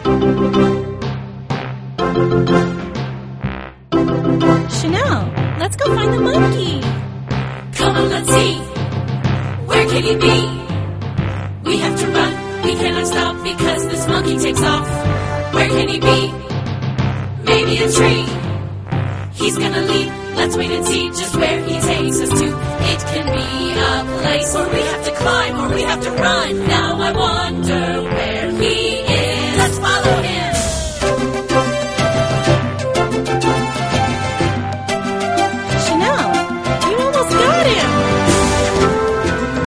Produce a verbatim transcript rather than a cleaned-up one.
Chanel, let's go find the monkey. Come on, let's see. Where can he be? We have to run. We cannot stop because this monkey takes off. Where can he be? Maybe a tree. He's gonna leap. Let's wait and see just where he takes us to. It can be a place where we have to climb or we have to run. Now I wonder where